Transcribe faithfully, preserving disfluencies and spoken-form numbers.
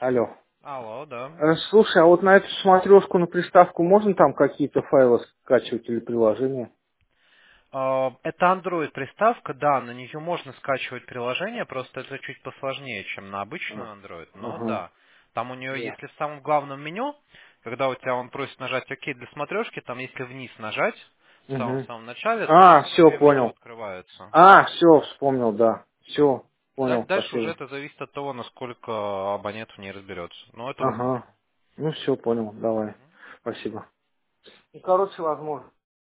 Алло. Алло, да. Э, Слушай, а вот на эту смотрешку, на приставку можно там какие-то файлы скачивать или приложения? А, Это Android приставка, да, на нее можно скачивать приложение, просто это чуть посложнее, чем на А, обычную Android, но Ага. да. Там у нее, Я. если в самом главном меню, когда у тебя он просит нажать ОК для смотрешки, там если вниз нажать, в Угу. самом-самом начале, то А, все, основное меню понял. открывается. А, все, вспомнил, да. Все, Даль- понял, Дальше уже спасибо. это зависит от того, насколько абонент в ней разберется. Но это возможно. Ага. Ну все, понял, давай. Спасибо. Ну, короче, возможно.